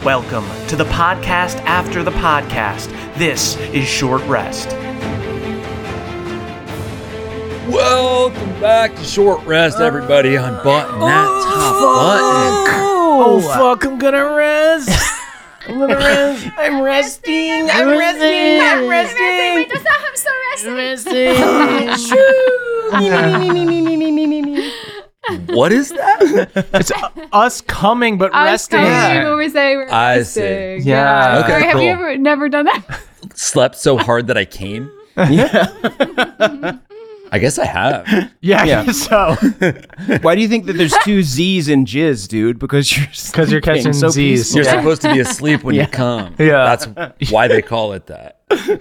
Welcome to the podcast after the podcast. This is Short Rest. Welcome back to Short Rest, everybody. Unbutton that top button. Oh, fuck, I'm gonna rest. I'm gonna rest. I'm resting. I'm resting. I'm resting. Wait, that's not I'm so resting. What is that? It's us coming, but resting. When we say we're I resting. see. Yeah. Okay, Have cool. you ever never done that? Slept so hard that I came? I guess I have. Yeah. So, Why do you think that there's two Z's in jizz, dude? Because you're catching so Z's. peaceful. You're supposed to be asleep when you come. Yeah. That's why they call it that.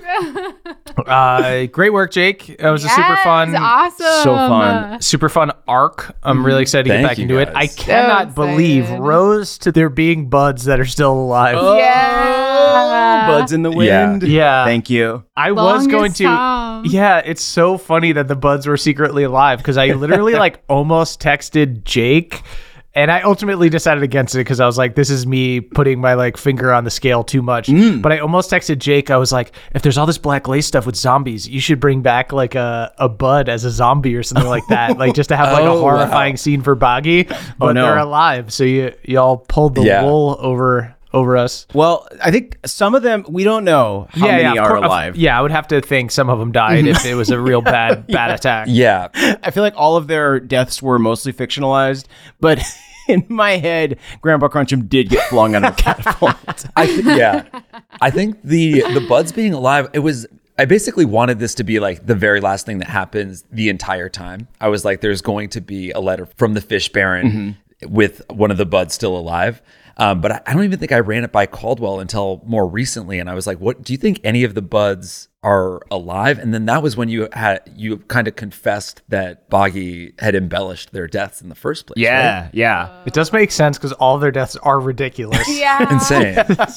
great work, Jake. That was a super fun, Awesome. So fun. super fun arc. I'm really excited to get Thank back you, into it. guys. I cannot So believe excited. Rose to there being buds that are still alive. Yeah. Buds in the wind. Yeah. Thank you. I was going to. Tom. Yeah, it's so funny that the buds were secretly alive because I literally almost texted Jake, and I ultimately decided against it because I was like, this is me putting my finger on the scale too much. But I almost texted Jake. I was like, if there's all this Black Lace stuff with zombies, you should bring back a bud as a zombie or something like that, just to have a Oh, horrifying wow. scene for Boggy. But no. they're alive, so y'all pulled the wool over us. Well, I think some of them, we don't know how many of are course- alive. Yeah, I would have to think some of them died if it was a real bad attack. Yeah. I feel like all of their deaths were mostly fictionalized, but in my head, Grandpa Crunch'em did get flung out of a catapult. I think the buds being alive, I basically wanted this to be the very last thing that happens the entire time. I was like, there's going to be a letter from the fish baron with one of the buds still alive. But I don't even think I ran it by Caldwell until more recently. And I was like, what do you think any of the buds are alive? And then that was when you kind of confessed that Boggy had embellished their deaths in the first place. Right? Yeah. It does make sense because all of their deaths are ridiculous. Yeah. Insane.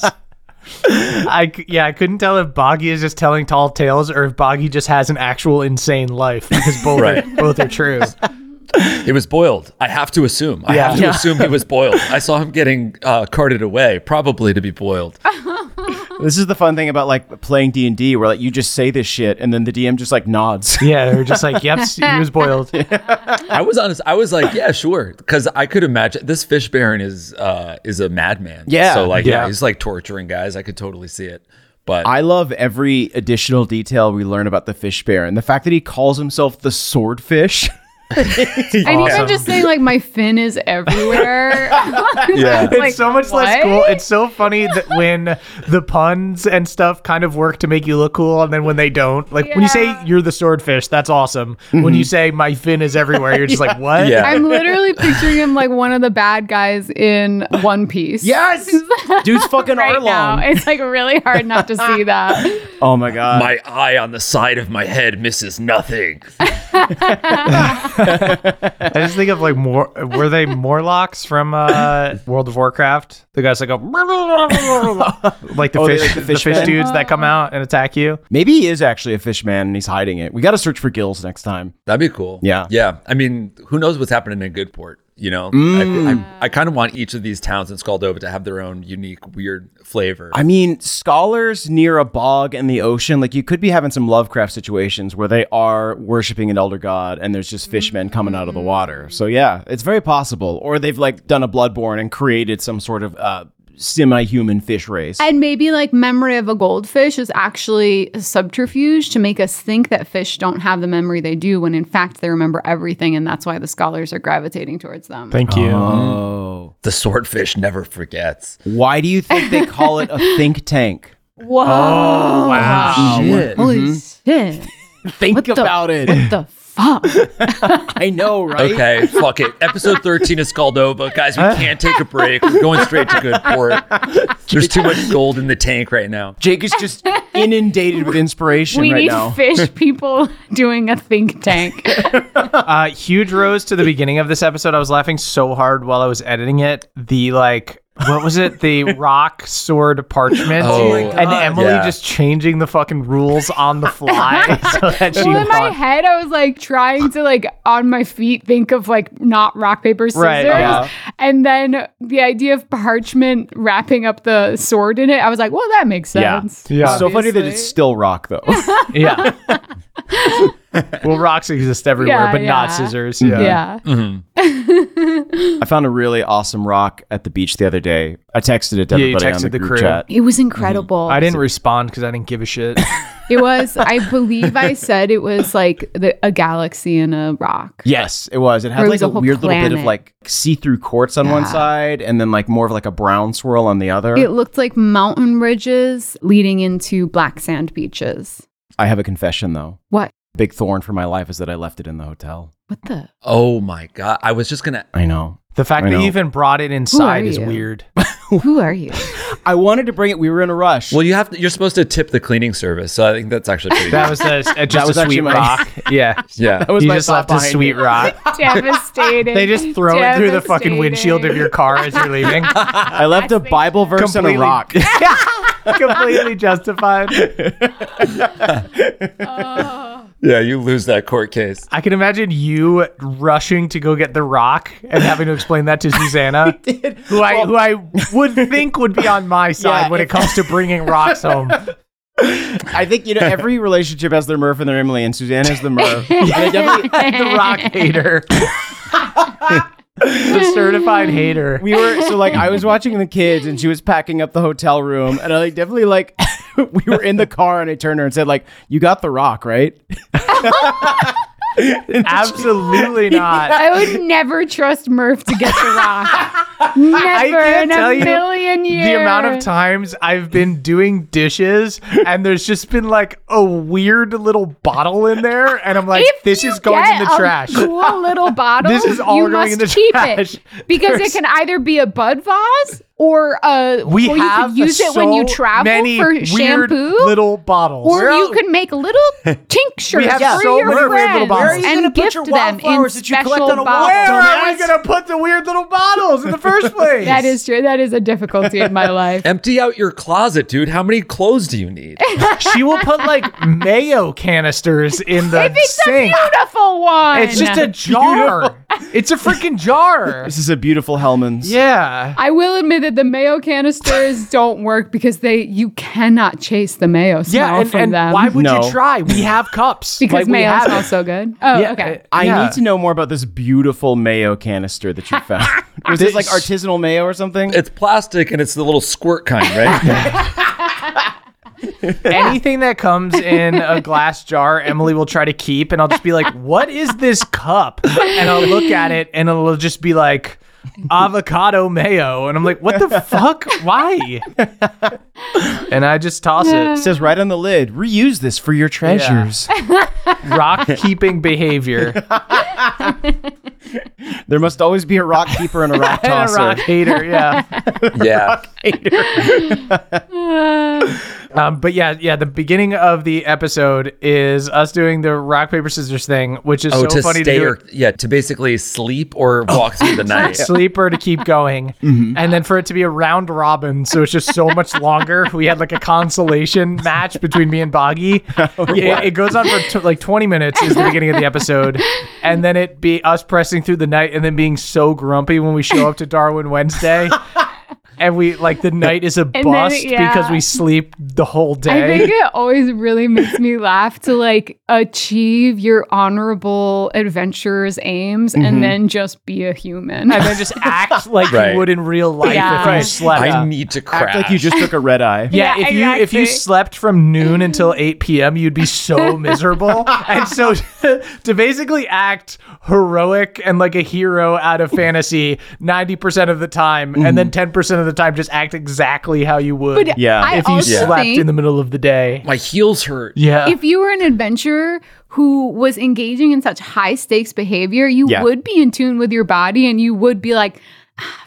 I couldn't tell if Boggy is just telling tall tales or if Boggy just has an actual insane life because both Right. both are true. It was boiled. I have to assume. I have to assume he was boiled. I saw him getting carted away, probably to be boiled. This is the fun thing about playing D&D where you just say this shit and then the DM just nods. Yeah, they're just like, yep, he was boiled. I was honest. I was like, yeah, sure, because I could imagine this fish baron is a madman. Yeah. So Yeah. he's torturing guys. I could totally see it. But I love every additional detail we learn about the fish baron. The fact that he calls himself the swordfish. And even just saying my fin is everywhere. Yeah. It's so much less what? cool. It's so funny that when the puns and stuff kind of work to make you look cool, and then when they don't, when you say Yeah. you're the swordfish, that's awesome. When you say my fin is everywhere, you're just like, what? Yeah. I'm literally picturing him like one of the bad guys in One Piece. Yes! Dude's fucking Right now. Arlong. It's really hard not to see that. Oh my God. my eye on the side of my head misses nothing. I just think of were they Morlocks from World of Warcraft? The guys that go like the Oh, fish, the the fish fish men? dudes that come out and attack you. Maybe he is actually a fish man and he's hiding it. We got to search for gills next time. That'd be cool. Yeah. Yeah. I mean, who knows what's happening in Goodport? I kind of want each of these towns in Skuldova to have their own unique, weird flavor. I mean, scholars near a bog and the ocean, you could be having some Lovecraft situations where they are worshiping an elder god and there's just fishmen coming out of the water. So yeah, it's very possible. Or they've done a Bloodborne and created some sort of semi-human fish race. And maybe memory of a goldfish is actually a subterfuge to make us think that fish don't have the memory they do when in fact they remember everything, and that's why the scholars are gravitating towards them. Thank you. Oh. the swordfish never forgets. Why do you think they call it a think tank? Whoa. Oh, wow. Shit. Holy shit. Think about it. What the fuck? I know, right? Okay, fuck it. Episode 13 is Skuldova. Guys, we can't take a break. We're going straight to Goodport. There's too much gold in the tank right now. Jake is just inundated with inspiration We right need now. fish people doing a think tank. Huge rose to the beginning of this episode. I was laughing so hard while I was editing it. The what was it? The rock, sword, parchment. Oh my and God, Emily yeah. just changing the fucking rules on the fly so that she Well, in my won. head, I was like trying to like on my feet think of like not rock, paper, scissors. Right, yeah. And then the idea of parchment wrapping up the sword in it, I was like, well, that makes sense. Yeah. It's so funny that obviously. it's still rock, though. Yeah. Well, rocks exist everywhere, Yeah, but not yeah. scissors. Yeah. I found a really awesome rock at the beach the other day. I texted it to Yeah, you everybody on texted the the group crew. chat. It was incredible. I didn't respond because I didn't give a shit. It was, I believe I said it was like a galaxy and a rock. Yes, it was. It Or had it like was a a whole weird little bit of planet. like see-through quartz on one Yeah. side and then like more of like a brown swirl on the other. It looked like mountain ridges leading into black sand beaches. I have a confession though. What? Big thorn for my life is that I left it in the hotel. What the? Oh my God. I was just going to. I know. The fact I that know. you even brought it inside is you? weird. Who are you? I wanted to bring it. We were in a rush. Well, you're supposed to tip the cleaning service. So I think that's actually pretty That good. was just was a actually sweet my- rock. Yeah. Yeah. that was You my just thought left a behind sweet it. rock. Devastated. They just throw it through the fucking windshield of your car as you're leaving. I left a Bible verse and a Completely. rock. Completely justified. Yeah, you lose that court case. I can imagine you rushing to go get the rock and having to explain that to Susanna, who I would think would be on my side Yeah, when it comes to bringing rocks home. I think, every relationship has their Murph and their Emily, and Suzanne has the Murph. And I definitely, The rock hater. The certified hater. I was watching the kids and she was packing up the hotel room and I definitely we were in the car and I turned to her and said you got the rock, right? Absolutely not. I would never trust Murph to get the rock. Never can't in tell a you million years. The amount of times I've been doing dishes and there's just been a weird little bottle in there and I'm like, If this you is going in get the a trash. Cool little bottle. This is all you going in must the keep trash. it because it can either be a Bud vase or We or have you could use it when you so travel many for weird shampoo. little bottles. Or you could make little tinctures We have for so your many weird little friends bottles. Where are you and gonna put gift your them in wildflowers that you collect special on a bottles. Where are we Dumbass. going to put the weird little bottles in the first place? That is true. That is a difficulty in my life. Empty out your closet, dude. How many clothes do you need? She will put mayo canisters in the If it's sink. a beautiful one. It's just a jar. It's a freaking jar. This is a beautiful Hellman's. Yeah. I will admit that the mayo canisters don't work because you cannot chase the mayo smell Yeah, from and them. why would No. you try? We have cups. Because we mayo have smells it. so good. Oh, Yeah, okay. I Yeah. need to know more about this beautiful mayo canister that you found. Was this artisanal mayo or something? It's plastic and it's the little squirt kind, right? Anything that comes in a glass jar, Emily will try to keep, and I'll just be like, "What is this cup?" And I'll look at it, and it'll just be like avocado mayo, and I'm like, "What the fuck? Why?" And I just toss It it. says right on the lid, reuse this for your treasures. Rock keeping behavior There must always be a rock keeper and a rock and a tosser. rock hater. Yeah. Yeah. But yeah, the beginning of the episode is us doing the rock, paper, scissors thing, which is so to funny stay to do. to basically sleep or walk through the night. Sleeper to keep going, and then for it to be a round robin, so it's just so much longer. We had a consolation match between me and Boggy. It goes on for 20 minutes is the beginning of the episode, and then it be us pressing through the night and then being so grumpy when we show up to Darwin Wednesday. And we the night is a then, bust yeah. because we sleep the whole day. I think it always really makes me laugh to achieve your honorable adventurer's aims and then just be a human. and then just act like Right. you would in real life Yeah. if you Right. slept. I need to crash. Act like you just took a red eye. Yeah, Yeah, if you exactly. slept from noon until 8 p.m., you'd be so miserable. And so to basically act heroic and like a hero out of fantasy 90% of the time, and then 10% of the time just act exactly how you would But Yeah. I if you also slept think in the middle of the day. My heels hurt. Yeah. if you were an adventurer who was engaging in such high stakes behavior, you Yeah. would be in tune with your body and you would be like,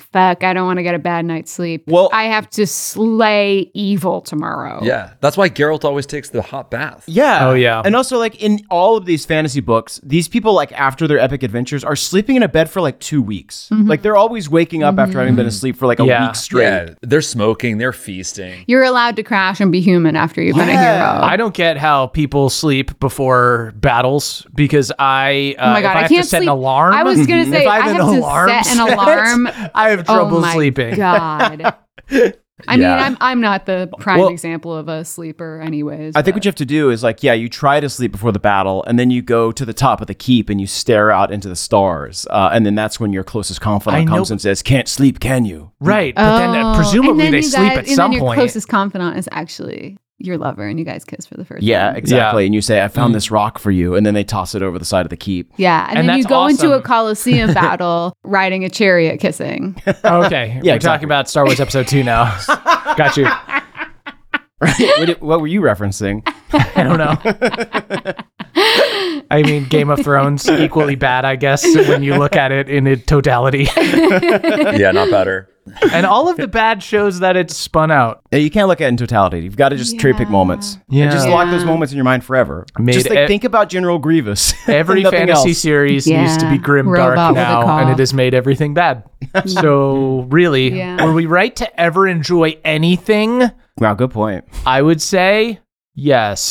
fuck, I don't want to get a bad night's sleep. Well- I have to slay evil tomorrow. Yeah, that's why Geralt always takes the hot bath. Yeah. Oh, yeah. And also, like, in all of these fantasy books, these people, like, after their epic adventures, are sleeping in a bed for, like, 2 weeks. Like, they're always waking up after having been asleep for, like, a Yeah. week straight. Yeah, they're smoking, they're feasting. You're allowed to crash and be human after you've been a hero. I don't get how people sleep before battles because I, Oh my if God, I I have can't to set sleep. an alarm. I was gonna say if I an have to alarm set an set, alarm. I have trouble oh my sleeping. God. I Yeah. mean, I'm not the prime Well- example of a sleeper, anyways. I think but- what you have to do is, like, yeah, you try to sleep before the battle, and then you go to the top of the keep and you stare out into the stars. And then that's when your closest confidant I know- comes and says, "Can't sleep, can you?" Right, but then Oh, presumably and then they you sleep guys- at and some then your point. closest confidant is actually your lover, and you guys kiss for the first Yeah, time. exactly. And you say, "I found this rock for you," and then they toss it over the side of the keep. Yeah, and And then you that's go into a awesome. Coliseum battle riding a chariot kissing. Okay, we're exactly. talking about Star Wars Episode 2 now. Got you. What were you referencing? I don't know. I mean, Game of Thrones equally bad, I guess, when you look at it in its totality. Yeah, not better. And all of the bad shows that it's spun out. Yeah, you can't look at it in totality. You've got to just cherry pick moments. Yeah. And just lock those moments in your mind forever. Made just like e- think about General Grievous. Every Nothing fantasy else. series used to be Yeah. grim Robot dark with a now, cough. and it has made everything bad. So really, Yeah. were we right to ever enjoy anything? Wow, good point. I would say yes.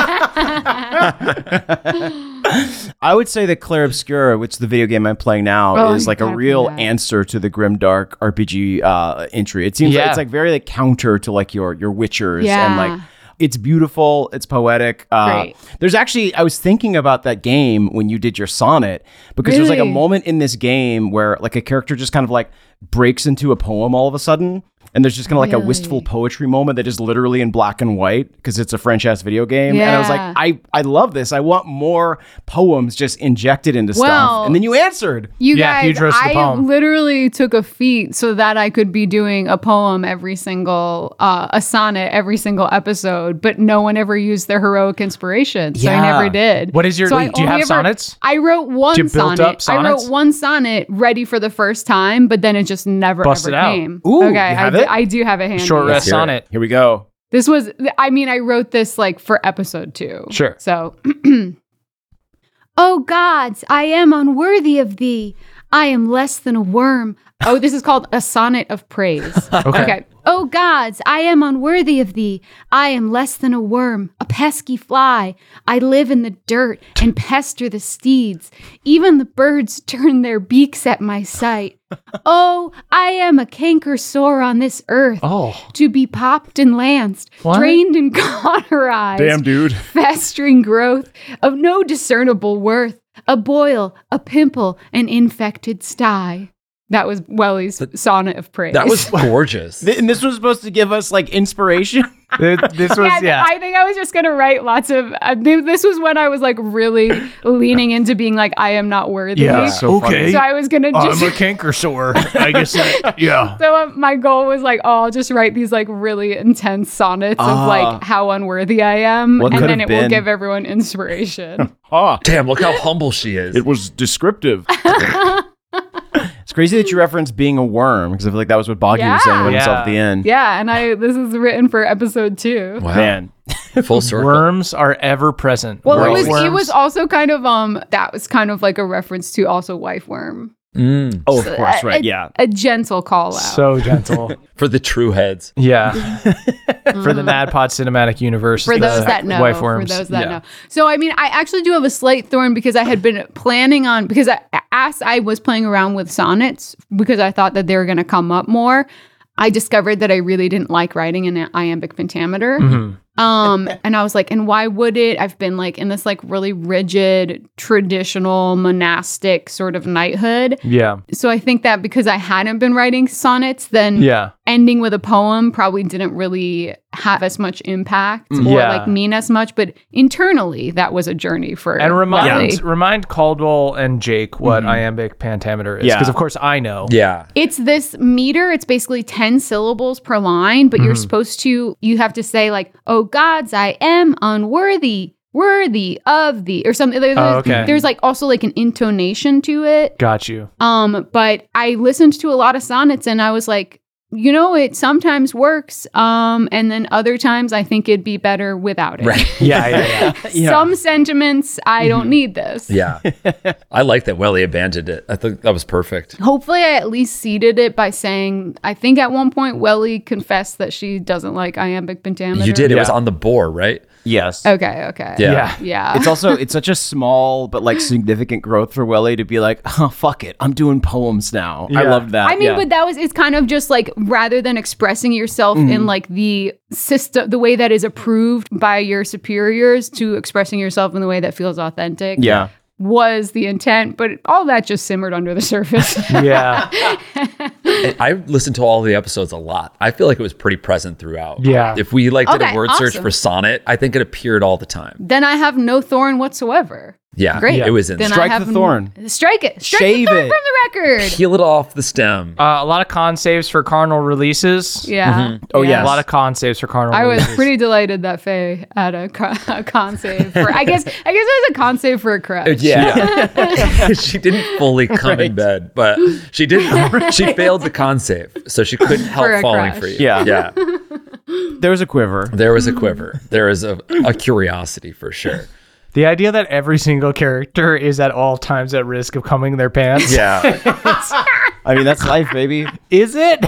I would say that Clair Obscura, which is the video game I'm playing now, Oh, is like a you gotta real play that. answer to the grim dark RPG entry. It seems Yeah. like it's like very like counter to like your Witchers Yeah. and like it's beautiful, it's poetic. Great. There's actually I was thinking about that game when you did your sonnet because there's like a Really? moment in this game where like a character just kind of like breaks into a poem all of a sudden. And there's just kind of like a wistful Really? poetry moment that is literally in black and white because it's a French ass video game. And I was Yeah. like, I love this. I want more poems just injected into Well, stuff. And then you answered. You Yeah, guys, huge roast of the I poem. literally took a feat so that I could be doing a poem every single, a sonnet every single episode, but no one ever used their heroic inspiration. So I Yeah. never did. What is your- So I wait, do you only have sonnets? I wrote one Do you build sonnet. up sonnets? I wrote one sonnet ready for the first time, but then it just never Busted ever out. came. Ooh, okay, you have I, it? I do have a handy. Short rest Here- sonnet. Here we go. This was, I mean, I wrote this like for episode 2. Sure. So, oh gods, I am unworthy of thee. I am less than a worm. Oh, this is called a sonnet of praise. Okay. Oh gods, I am unworthy of thee. I am less than a worm, a pesky fly. I live in the dirt and pester the steeds. Even the birds turn their beaks at my sight. Oh, I am a canker sore on this earth. Oh, To be popped and lanced, What? drained and cauterized, dude. festering growth of no discernible worth, a boil, a pimple, an infected sty. That was Welly's sonnet of praise. That was gorgeous. And this was supposed to give us like inspiration. this was, yeah. I think I was just gonna write lots of. This was when I was like really leaning into being like, I am not worthy. Yeah. So funny. So I was gonna just. I'm a canker sore. I guess, yeah. So my goal was like, oh, I'll just write these like really intense sonnets of like how unworthy I am, What and could then have it will been? give everyone inspiration. Damn, look how humble she is. was descriptive. It's crazy that you referenced being a worm because I feel like that was what Boggy was saying about himself at the end. Yeah, and this is written for episode 2. Wow. Man. Full circle. Worms are ever present. Well, World it worms. was also kind of that was kind of like a reference to also wife worm. Mm, Oh, of course, right. Yeah. A gentle call out. so gentle. for the true heads. Yeah. For the NADPOD cinematic universe. For the those that know, wife for worms. those that Yeah. know. So, I mean, I actually do have a slight thorn because I had been planning on, because as I was playing around with sonnets, because I thought that they were going to come up more, I discovered that I really didn't like writing in an iambic pentameter. Mm-hmm. And I was like, and why would it? I've been like in this like really rigid, traditional, monastic sort of knighthood. Yeah. So I think that because I hadn't been writing sonnets, then Yeah. ending with a poem probably didn't really have as much impact or Yeah. like mean as much. But internally, that was a journey for And Welly. remind Caldwell and Jake what iambic pentameter is. Yeah. Because, of course, I know. Yeah. It's this meter. It's basically 10 syllables per line, but you're supposed to, you have to say like, oh gods, I am unworthy worthy of thee or something. okay. There's like also like an intonation to it. Got you. But I listened to a lot of sonnets and I was like, you know, it sometimes works. And then other times I think it'd be better without it. Right. Yeah. Some sentiments, I don't need this. Yeah. I like that Welly abandoned it. I think that was perfect. Hopefully I at least seeded it by saying, I think at one point Welly confessed that she doesn't like iambic pentameter. You did. It was Yeah. on the boar, right? Yes. Okay. Yeah. Yeah. It's such a small but like significant growth for Welly to be like, oh, fuck it, I'm doing poems now. I Yeah. loved that. I mean, yeah. but it's kind of just like rather than expressing yourself in like the system, the way that is approved by your superiors, to expressing yourself in the way that feels authentic. Yeah. Was the intent, but all that just simmered under the surface. Yeah. I listened to all the episodes a lot. I feel like it was pretty present throughout. Yeah. If we like did Okay, a word search awesome. for sonnet, I think it appeared all the time. Then I have no thorn whatsoever. Yeah. Great. It was in Then Strike I have the thorn. Strike it. Strike Shave the thorn it. from the record. Peel it off the stem. A lot of con saves for carnal releases. Yeah. Oh, yeah. yes. A lot of con saves for carnal I was releases. pretty delighted that Faye had a con save for. I guess it was a con save for a crush. Yeah. She didn't fully come in bed, but she did. She failed the con save, so she couldn't help For a falling crush. for you. Yeah. Yeah. There was a quiver. There was a quiver. There was a curiosity for sure. The idea that every single character is at all times at risk of coming their pants. Yeah. I mean, that's life, baby. Is it?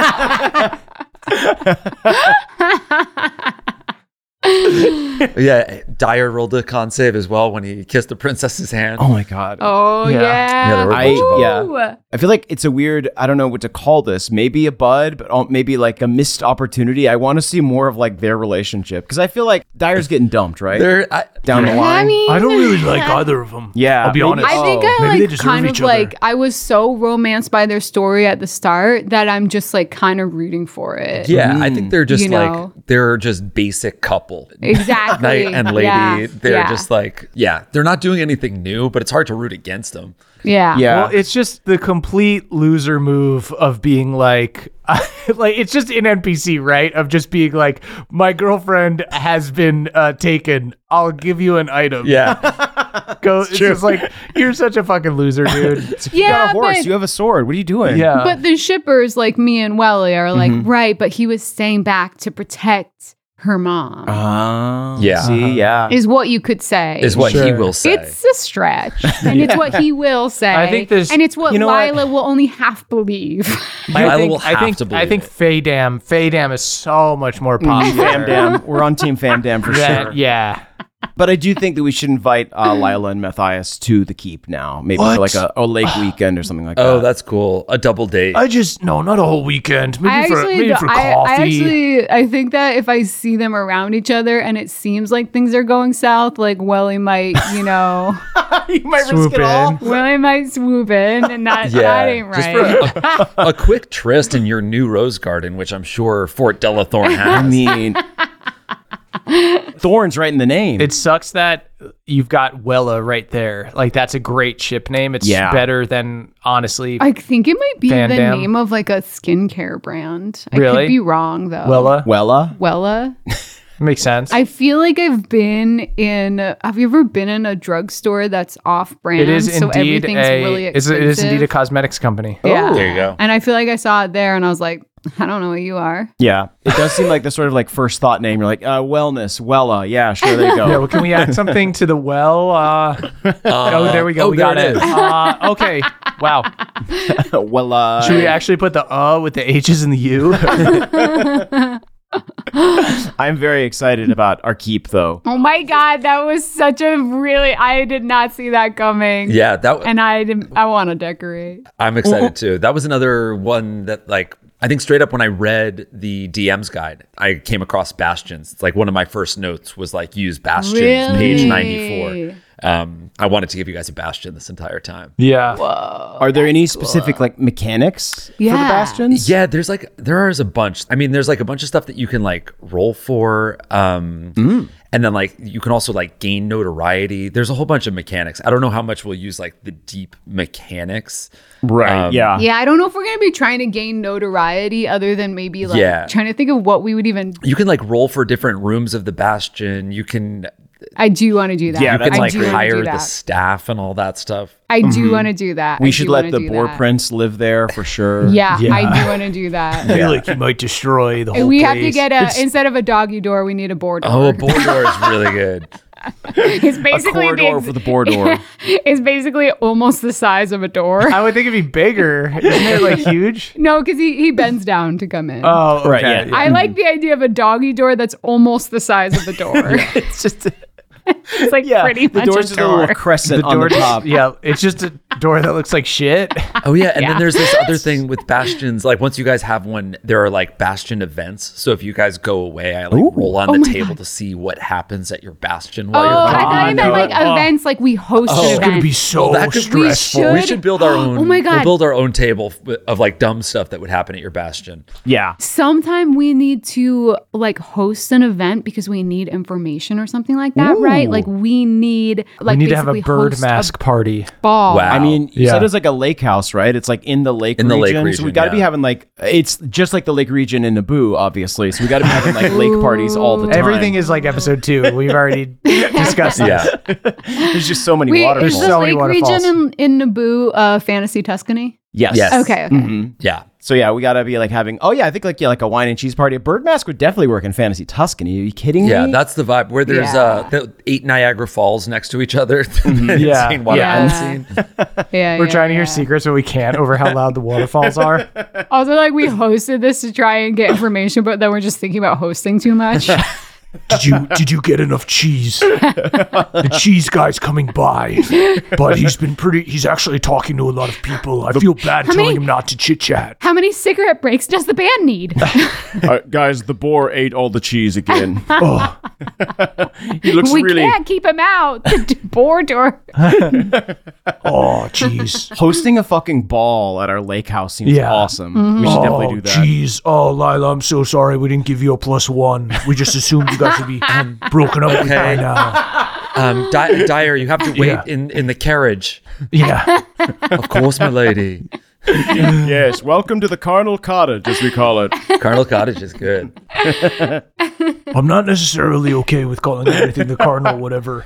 Yeah. Dyer rolled a con save as well when he kissed the princess's hand. Oh my god. Oh Yeah. yeah. Yeah, there were a bunch of them. Ooh. I feel like it's a weird, I don't know what to call this. Maybe a bud, but maybe like a missed opportunity. I want to see more of like their relationship because I feel like Dyer's getting dumped, right? Down the line. I mean, I don't really like either of them. Yeah, I'll be maybe- honest. I think Oh, maybe I they like deserve kind of each other. like I was so romanced by their story at the start that I'm just like kind of rooting for it. Yeah, I think they're just You like know. they're just basic couple. Exactly. Knight and lady. Yeah. They're Yeah. just like, yeah, they're not doing anything new, but it's hard to root against them. Yeah. Yeah. Well, it's just the complete loser move of being like, like it's just an NPC, right? Of just being like, my girlfriend has been taken. I'll give you an item. Yeah. Go. It's just like you're such a fucking loser, dude. You got Yeah, a horse. but- You have a sword. What are you doing? Yeah. But the shippers like me and Welly are like, Mm-hmm. right, but he was staying back to protect her mom. Oh. Yeah. See, yeah. is what you could say. Is what he Sure. will say. It's a stretch, and it's what he will say. I think there's- and it's what you know what? Lila will only half believe. Lila will have to believe I think it. Faydam is so much more popular. Famdam. We're on Team Famdam for That- sure. Yeah. But I do think that we should invite Lila and Matthias to the keep now. Maybe for like a lake weekend or something like that. Oh, that's cool. A double date. No, not a whole weekend. Maybe maybe for coffee. I think that if I see them around each other and it seems like things are going south, like Welly might, you might Swoop in. Welly might swoop in, and that ain't just right. for a quick tryst in your new rose garden, which I'm sure Fort Delathorn has. I mean, Thorn's right in the name. It sucks that you've got Wella right there. Like that's a great ship name. It's Yeah. better than honestly I think it might be Van the Damme. name of like a skincare brand. I Really? could be wrong though. Wella. Wella. Makes sense. I feel like I've been in. Have you ever been in a drugstore that's off-brand? it is so indeed everything's really it expensive. is indeed a cosmetics company. Yeah. There you go. And I feel like I saw it there, and I was like, I don't know what you are. Yeah. It does seem like the sort of like first thought name. You're like, wellness, Wella. Yeah, sure, there you go. Yeah, well, can we add something to the well? Oh, there we go. oh, we there got it it. is. Okay. Wow. Wella. Should we actually put the with the H's and the U? I'm very excited about our keep, though. Oh my God, that was such a really. I did not see that coming. Yeah, that And I didn't. I want to decorate. I'm excited too. That was another one that like I think straight up when I read the DM's guide, I came across Bastions. It's like one of my first notes was like use Bastions, page 94. I wanted to give you guys a Bastion this entire time. Yeah. Are there any specific like mechanics for the Yeah. bastions? Yeah, there is a bunch. I mean, there's like a bunch of stuff that you can like roll for. And then like you can also like gain notoriety. There's a whole bunch of mechanics. I don't know how much we'll use like the deep mechanics. Right. Yeah. Yeah, I don't know if we're gonna be trying to gain notoriety other than maybe like Yeah. trying to think of what we would even. You can like roll for different rooms of the bastion. You can I do want to do that. Yeah, You can that's like do wanna hire do the that. staff and all that stuff. I do want to do that. We I should do let wanna the do boar that. prince live there for sure. Yeah, Yeah. I do want to do that. I feel like you might destroy the whole And we place. have to get instead of a doggy door, we need a boar door. Oh, a boar door is really good. It's A basically corridor for the boar door. It's basically almost the size of a door. I would think it'd be bigger. Isn't it like huge? No, because he bends down to come in. Oh, okay. Right, yeah. I like the idea of a doggy door that's almost the size of the door. It's just It's like pretty The much door's a just a little door. crescent on the just- top. Yeah, it's just a door that looks like shit. Oh yeah, and Yeah. then there's this other thing with bastions. Like once you guys have one, there are like bastion events. So if you guys go away, I like roll on the table to see what happens at your bastion while Oh, you're I gone. thought you meant like Oh. events, like we host an It's event. gonna be so that could- We stressful. We should build our own. Oh my God. We'll build our own table of like dumb stuff that would happen at your bastion. Yeah. Sometime we need to like host an event because we need information or something like that, right? Like we need like We need to have a basically bird host mask party. ball. Wow. I mean, you Yeah. said it's like a lake house, right? It's like in the lake In the region. lake So we region, got to be yeah. having like, it's just like the lake region in Naboo, obviously. So we got to be having like lake parties all the time. Everything is like episode 2. We've already discussed Yeah. this. There's just so many Wait, waterfalls. is There's the so many lake waterfalls. region in Naboo Fantasy Tuscany? Yes. Yes. Okay. Yeah. So yeah, we got to be like having, oh yeah, I think like a wine and cheese party. A bird mask would definitely work in Fantasy Tuscany. Are you kidding Yeah, me? that's the vibe. Where there's Yeah. the 8 Niagara Falls next to each other. Yeah. Insane waterfall Yeah. scene. Yeah. We're trying to hear secrets, but we can't over how loud the waterfalls are. Also, like we hosted this to try and get information, but then we're just thinking about hosting too much. Did you get enough cheese? The cheese guy's coming by, but he's actually talking to a lot of people. I feel bad many- him not to chit chat. How many cigarette breaks does the band need? Guys, the boar ate all the cheese again. Oh, He looks We really... can't keep him out. The boar door. oh, cheese. Hosting a fucking ball at our lake house seems Yeah. awesome. We should definitely do that. cheese. Oh, Lila, I'm so sorry we didn't give you a +1. We just assumed you guys would be broken up with by now. Dyer, you have to wait Yeah. in the carriage. Yeah. Of course, my lady. Yes, welcome to the Carnal Cottage, as we call it. Colonel Cottage is good. I'm not necessarily okay with calling anything the cardinal whatever.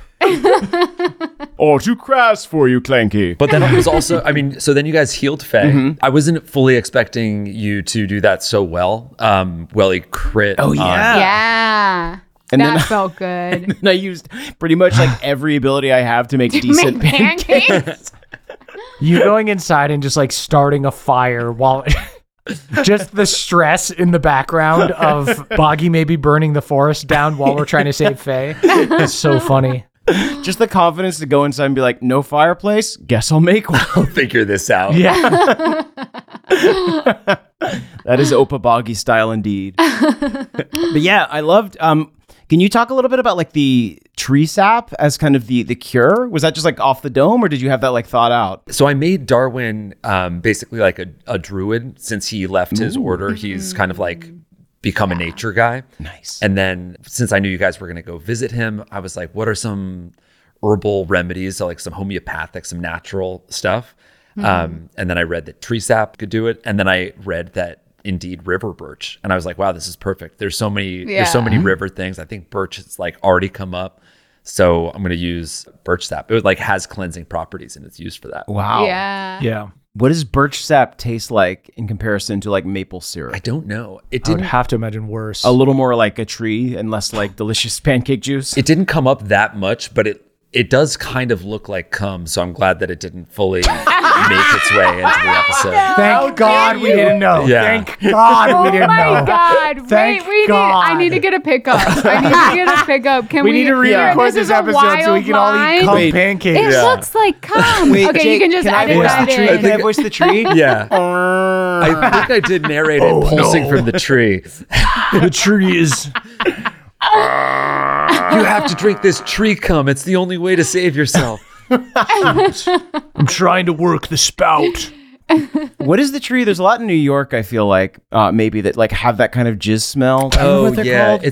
Oh, too crass for you, Clanky. But then it was also, I mean, so then you guys healed Faye. I wasn't fully expecting you to do that so well. Welly crit. Oh, yeah. Yeah. And that then- felt good. And I used pretty much like every ability I have to make decent Make pancakes. You going inside and just like starting a fire while just the stress in the background of Boggy maybe burning the forest down while we're trying to save Faye. It's so funny. Just the confidence to go inside and be like, no fireplace? Guess I'll make one. I'll figure this out. Yeah. That is Opa Boggy style indeed. But yeah, I loved. Can you talk a little bit about like the tree sap as kind of the cure? Was that just like off the dome, or did you have that like thought out? So I made Darwin basically like a druid since he left his order. He's kind of like become a nature guy. Nice. And then since I knew you guys were going to go visit him, I was like, what are some herbal remedies? So like some homeopathic, some natural stuff. And then I read that tree sap could do it. And then I read that indeed river birch. And I was like, wow, this is perfect. There's so many river things. I think birch has like already come up. So I'm going to use birch sap. It like has cleansing properties and it's used for that. Wow. Yeah. Yeah. What does birch sap taste like in comparison to like maple syrup? I don't know. It I would didn't have to imagine worse. A little more like a tree and less like delicious pancake juice. It didn't come up that much, but it does kind of look like cum, so I'm glad that it didn't fully make its way into the episode. Thank God we didn't know. Yeah. Thank God we Oh didn't my know. God! Thank Wait, God. I need to get a pickup. I need to get a pickup. Can We need to re-record This this is a episode so we wild can all eat line. cum Wait. pancakes. It looks like cum. Wait, okay, Jake, you can just I edit voice that the tree? in. Can I voice the tree? Yeah. I think I did narrate it pulsing from the tree. The tree is. You have to drink this tree cum. It's the only way to save yourself. I'm trying to work the spout. What is the tree? There's a lot in New York, I feel like, maybe that like have that kind of jizz smell. I don't know what they're called.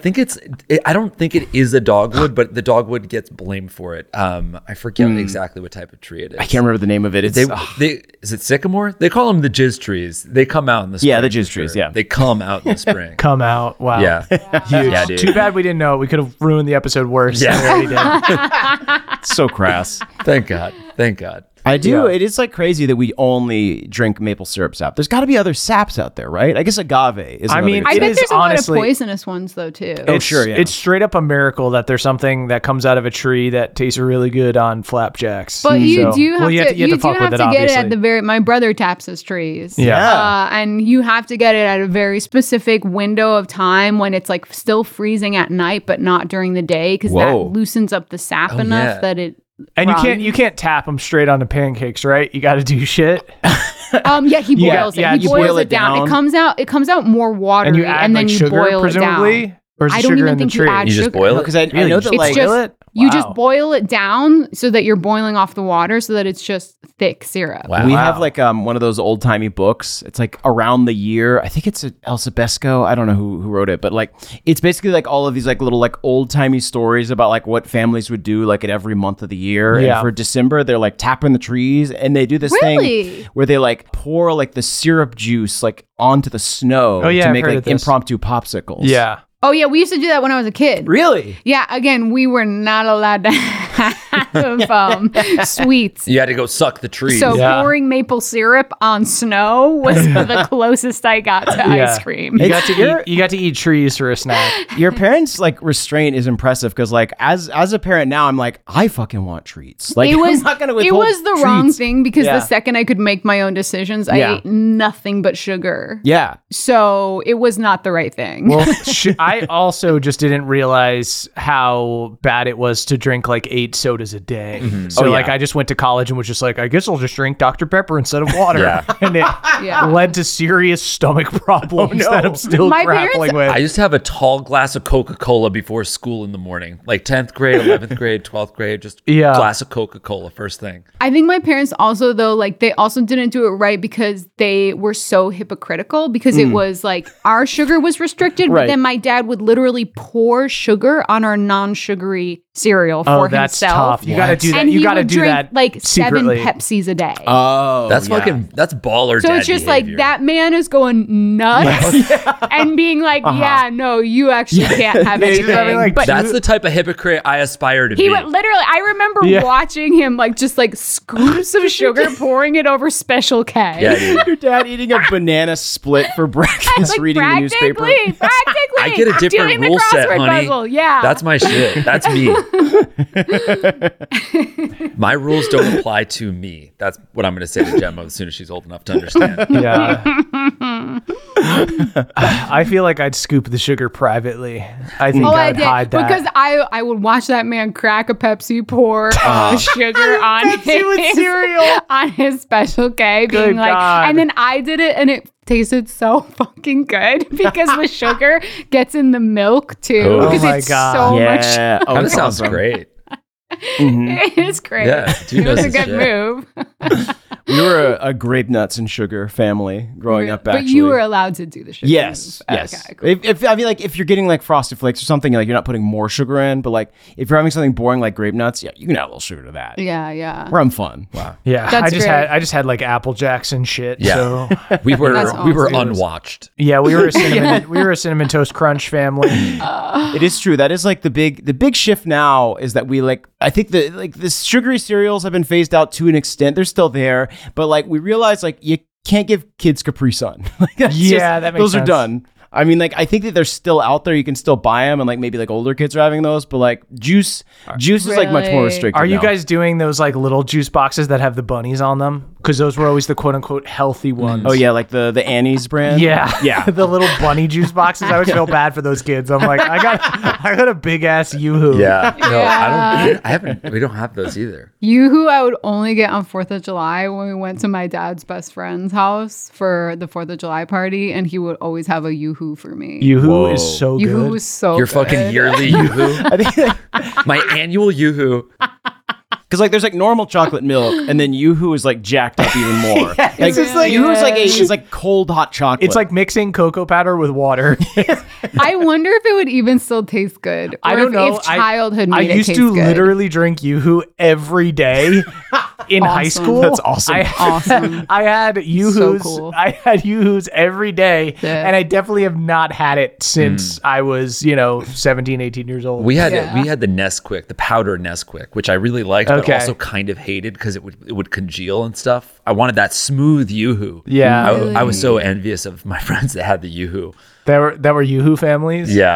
I don't think it is a dogwood, but the dogwood gets blamed for it. I forget exactly what type of tree it is. I can't remember the name of it. It's Is it sycamore? They call them the jizz trees. They come out in the spring. Yeah, the jizz trees, yeah. They come out in the spring. Come out. Wow. Yeah. Huge. Yeah, dude. Too bad we didn't know. We could have ruined the episode worse. Yeah. than we already did. so crass. Thank God. Thank God. I do. Yeah. It is like crazy that we only drink maple syrup sap. There's got to be other saps out there, right? I guess agave is. I mean, I It bet is there's honestly- a lot of poisonous ones though too. sure, yeah. It's straight up a miracle that there's something that comes out of a tree that tastes really good on flapjacks. But you So- do have well, you to, have to, you have to fuck do have with to it, get it obviously. at the very. My brother taps his trees. Yeah. And you have to get it at a very specific window of time when it's like still freezing at night, but not during the day, because that Whoa. loosens up the sap enough yeah. that it. And runs. you can't tap them straight onto pancakes, right? You got to do shit. Yeah, he boils Yeah, it. He you boils boil it it down. down. It comes out more watery, And you add then like you sugar, boil it presumably, down. or is the I don't sugar even in the think you tree? add You just sugar. boil it? Because I Really? know that Just like boil it? You Wow. just boil it down so that you're boiling off the water, so that it's just thick syrup. Wow. we have like one of those old timey books. It's like around the year. I think it's El Sabesco. I don't know who wrote it, but like it's basically like all of these like little like old timey stories about like what families would do like at every month of the year. Yeah. And for December, they're like tapping the trees, and they do this Really? thing where they like pour like the syrup juice like onto the snow Oh, yeah, to I've make heard like of this. impromptu popsicles. Yeah. Oh yeah, we used to do that when I was a kid. Really? Yeah, again, we were not allowed to have sweets. You had to go suck the trees. So Yeah. pouring maple syrup on snow was the closest I got to Yeah. ice cream. You got to eat trees for a snack. Your parents' like restraint is impressive because like as a parent now, I'm like, I fucking want treats. Like It was I'm not gonna it withhold was the wrong treats. thing because Yeah. the second I could make my own decisions, I Yeah. ate nothing but sugar. Yeah. So it was not the right thing. Well, I also just didn't realize how bad it was to drink like 8 sodas a day. So Oh, like yeah. I just went to college and was just like, I guess I'll just drink Dr. Pepper instead of water. Yeah. And it Yeah. led to serious stomach problems that I'm still My grappling parents- with. I used to have a tall glass of Coca-Cola before school in the morning, like 10th grade, 11th grade, 12th grade, just Yeah. glass of Coca-Cola first thing. I think my parents also though like they also didn't do it right because they were so hypocritical because it was like our sugar was restricted, but Right. then my dad would literally pour sugar on our non-sugary cereal for Oh, that's himself. tough. You got to do that. And you he got to would do drink that like secretly. 7 Pepsis a day. Oh, That's yeah. that's baller so dad it's just behavior. like that man is going nuts and being like, yeah, no, you actually can't have He's just anything. having, like, but That's the type of hypocrite I aspire to he be. would literally, I remember Yeah. watching him like just like scoops of sugar, pouring it over Special K. Yeah, dude. Your dad eating a banana split for breakfast, Like reading the newspaper. practically. I get a different doing the rule set, crossword honey. puzzle, yeah. That's my shit. That's me. My rules don't apply to me. That's what I'm going to say to Gemma as soon as she's old enough to understand. Yeah. I feel like I'd scoop the sugar privately. I think Oh, I I'd did hide that. because I would watch that man crack a Pepsi, pour sugar on Pepsi with his, cereal. on his Special K, being Good like, God. and then I did it, and it tasted so fucking good because the sugar gets in the milk too. Oh Because my it's God. so much. Yeah. Oh, That that's sounds awesome. great. It is great. Yeah, dude it was knows a his good shit. move. We were a grape nuts and sugar family growing up. But Actually, you were allowed to do the sugar. Yes, yes. Okay, cool. If I mean, like, if you're getting like Frosted Flakes or something, like you're not putting more sugar in, but like if you're having something boring like grape nuts, yeah, you can add a little sugar to that. Yeah, yeah. We're having fun. Wow. yeah, That's great. I just had like Apple Jacks and shit. Yeah. So We were That's unwatched. yeah, we were a cinnamon toast crunch family. It is true. That is like the big shift now is that we like, I think the sugary cereals have been phased out to an extent. They're still there, but like we realize like you can't give kids Capri Sun. Like, that's Yeah, that makes those sense. are done. I mean, like I think that they're still out there. You can still buy them, and like maybe like older kids are having those. But like juice is like much more Really? restricted. Are you now. guys doing those like little juice boxes that have the bunnies on them? Because those were always the quote unquote healthy ones. Oh yeah, like the Annie's brand. Yeah, yeah. the little bunny juice boxes. I always feel bad for those kids. I'm like, I got a big ass yoo-hoo. Yeah. No, Yeah. I haven't. We don't have those either. Yoo-hoo I would only get on 4th of July when we went to my dad's best friend's house for the 4th of July party, and he would always have a Yoo-hoo for me. Yoo-hoo Whoa. is so Yoo-hoo good. was so Your good. fucking yearly Yoo-hoo. I think My annual Yoo-hoo. Because like there's like normal chocolate milk, and then Yoo-hoo is like jacked up even more. Like it's just like- Yoo-hoo is like it's like cold hot chocolate. It's like mixing cocoa powder with water. I wonder if it would even still taste good. I or don't know. If childhood I made it used taste to good. literally drink Yoo-hoo every day in high Awesome. school. That's awesome. Awesome. I had Yoo-hoos. cool. I had Yoo-hoos every day, Yeah. and I definitely have not had it since I was, 17, 18 years old. We had Yeah. we had the Nesquik, the powder Nesquik, which I really liked, but Okay. also kind of hated because it would congeal and stuff. I wanted that smooth Yoo-hoo. Yeah. I was so envious of my friends that had the Yoo-hoo. that were Yoo-hoo families. Yeah,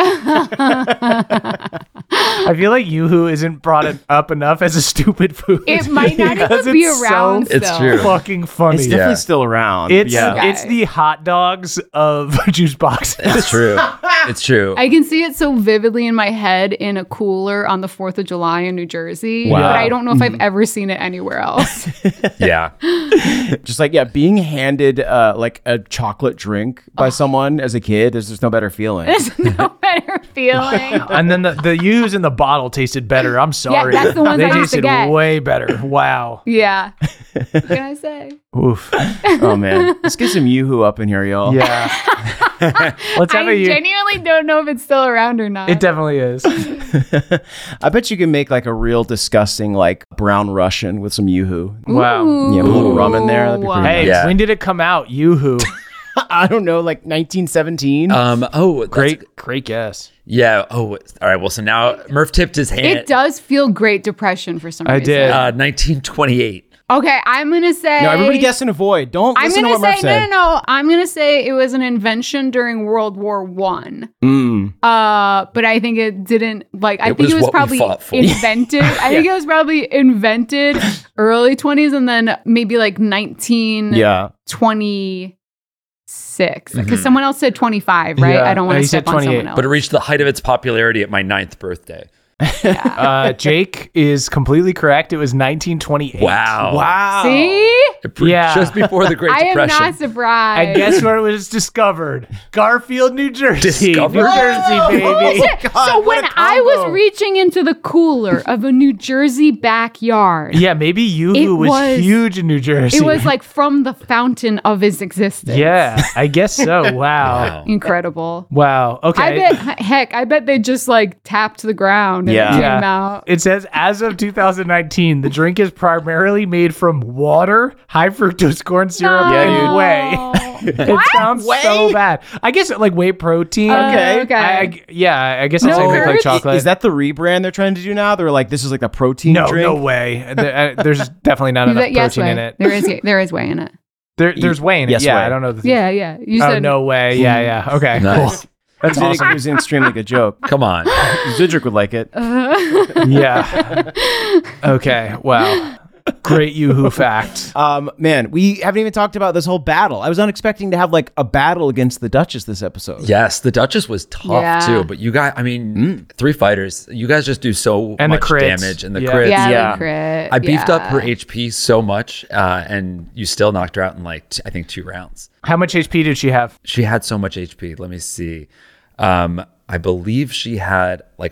I feel like Yoo-hoo isn't brought up enough as a stupid food. It might not because even be it's around So It's still. true. fucking funny. it's definitely Yeah. still around. It's yeah. it's the hot dogs of juice boxes. it's true. It's true. I can see it so vividly in my head in a cooler on the 4th of July in New Jersey, Wow. but I don't know if I've ever seen it anywhere else. Yeah. Just like being handed like a chocolate drink by someone as a kid, there's just no better feeling. There's no better feeling. And then the Yoo-hoos in the bottle tasted better. I'm sorry. that's the ones they I used to tasted get. way better. Wow. Yeah. What can I say? Oof. Oh man, let's get some Yoo-hoo up in here, y'all. Yeah. Let's have I a Yoo. genuinely don't know if it's still around or not. It definitely is. I bet you can make like a real disgusting like brown Russian with some Yoo-hoo. Wow. Yeah, put a little rum in there. That'd be pretty Hey, Yeah. when did it come out? Yoo-hoo. I don't know, like 1917. Great guess. Yeah. Oh, all right. Well, so now Murph tipped his hand. It does feel Great Depression for some I reason. did. 1928. Okay, I'm going to say... no, everybody guess and avoid. Don't I'm listen to gonna what Murph say said. no. I'm gonna say it was an invention during World War One. But I think it didn't like. I It think was it was what we probably fought for. invented. I think it was probably invented early 20s and then maybe like 1926. Because someone else said 25, right? Yeah, I don't want he to said step on 28. someone else. But it reached the height of its popularity at my 9th birthday. Jake is completely correct. It was 1928. Wow. Wow. See, Yeah. Just before the Great I am Depression. not surprised. And guess where it was discovered? Garfield, New Jersey. Discovered? New Jersey, baby. So when I was reaching into the cooler of a New Jersey backyard, Yeah, maybe Yoo-hoo It was was- huge in New Jersey. it was like from the fountain of his existence. Yeah, I guess so. Wow. Wow. Incredible. Wow. Okay. I bet they just like tapped the ground and Yeah. it came Yeah. out. It says, as of 2019, the drink is primarily made from water, high fructose corn syrup, No. and whey. It sounds so bad. I guess like whey protein. Okay. Okay. I guess it's No like curds? chocolate. Is that the rebrand they're trying to do now? They're like, this is like a protein no, drink. no way. There's definitely not enough Yes, protein whey. in it. There is whey in it. There's whey in it. Yes, yeah, whey. I don't know. Yeah, yeah. You Oh, said no way. Yeah. Okay. Nice. Cool. That's It awesome. was an extremely good joke. Come on. Zidrick would like it. Yeah. Okay. Wow. Great Yoo-hoo fact. Man, we haven't even talked about this whole battle. I was unexpecting to have like a battle against the Duchess this episode. Yes, the Duchess was tough Yeah. too. But you guys, I mean, 3 fighters. You guys just do so And the much crits. damage. And the Yeah. crits. Yeah, Yeah. the crit. I beefed up yeah. her HP so much, and you still knocked her out in like, I think 2 rounds. How much HP did she have? She had so much HP. Let me see. I believe she had like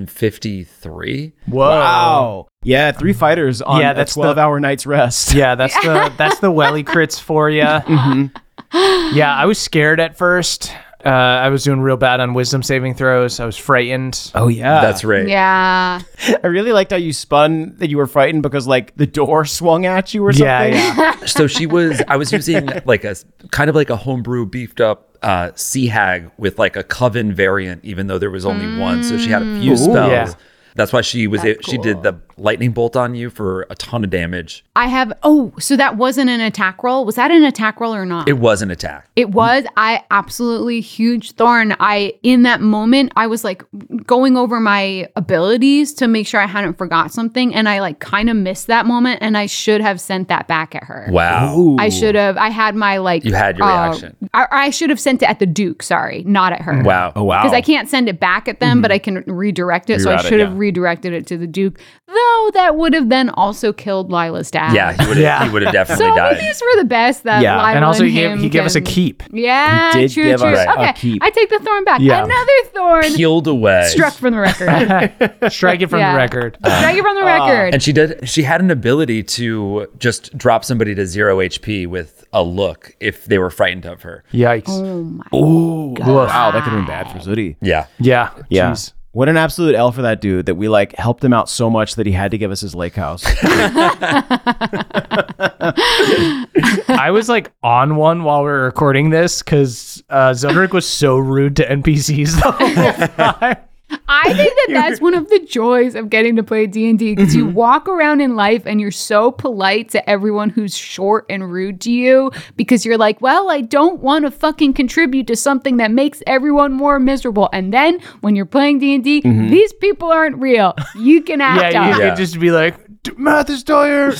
153. Whoa. Wow. Yeah, 3 fighters on Yeah, a that's the- 12-hour night's rest. Yeah, that's the welly crits for you. Yeah, I was scared at first. I was doing real bad on wisdom saving throws. I was frightened. Oh, yeah. That's right. Yeah. I really liked how you spun that you were frightened because like the door swung at you or something. Yeah. So I was using like a kind of like a homebrew beefed up Sea Hag with like a Coven variant, even though there was only one. So she had a few spells. Yeah. That's why she did the lightning bolt on you for a ton of damage. I have. Oh, so that wasn't an attack roll? Was that an attack roll or not? It was an attack. It was. I absolutely huge thorn. In that moment, I was like going over my abilities to make sure I hadn't forgot something. And I like kind of missed that moment. And I should have sent that back at her. Wow. Ooh. I should have. I had my like. You had your reaction. I should have sent it at the Duke. Sorry, not at her. Wow. Oh, wow. Because I can't send it back at them, but I can redirect it. So I Reroute it, should have yeah. redirected it to the Duke. Though that would have then also killed Lila's dad. Yeah, he would have definitely So died. maybe it's for the best that Yeah. Lila And also him he gave us a can- keep. Yeah, He did true, give true. us a Okay, keep. I take the thorn back. Yeah. Another thorn Peeled away. struck from the record. Strike it from Yeah. the record. Strike it from the record. And she had an ability to just drop somebody to 0 HP with a look if they were frightened of her. Yikes. Oh my. Ooh, wow, that could have been bad for Zuri. Yeah. Yeah. Yeah. Jeez. What an absolute L for that dude that we like helped him out so much that he had to give us his lake house. I was like on one while we were recording this because Zodric was so rude to NPCs the whole time. I think that that's one of the joys of getting to play D&D because you walk around in life and you're so polite to everyone who's short and rude to you because you're like, well, I don't want to fucking contribute to something that makes everyone more miserable. And then when you're playing D&D, these people aren't real. You can act Yeah, you up. could just be like, Math is tired.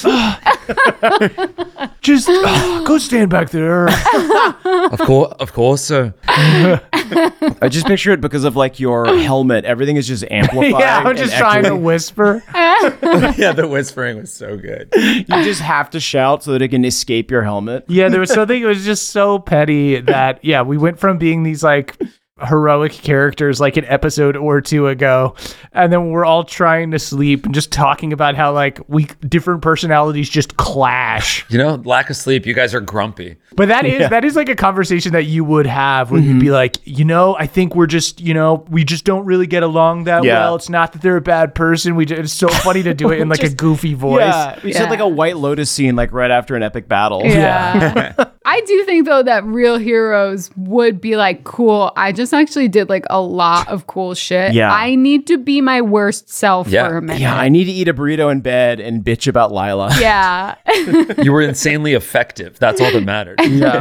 Just go stand back there. Of course. I just picture it because of like your helmet. Everything is just amplified. Yeah, I'm and just trying to echoing. whisper. Yeah, the whispering was so good. You just have to shout so that it can escape your helmet. Yeah, there was something, it was just so petty that, yeah, we went from being these like heroic characters like an episode or two ago, and then we're all trying to sleep and just talking about how like different personalities just clash. You know, lack of sleep. You guys are grumpy. But that is like a conversation that you would have where you'd be like, I think we're just, we just don't really get along that Yeah. well. It's not that they're a bad person. It's so funny to do it in like a goofy voice. Yeah, we said like a White Lotus scene, like right after an epic battle. Yeah. I do think though that real heroes would be like, cool, I just actually did like a lot of cool shit. Yeah. I need to be my worst self Yeah. for a minute. Yeah, I need to eat a burrito in bed and bitch about Lila. Yeah. You were insanely effective. That's all that mattered.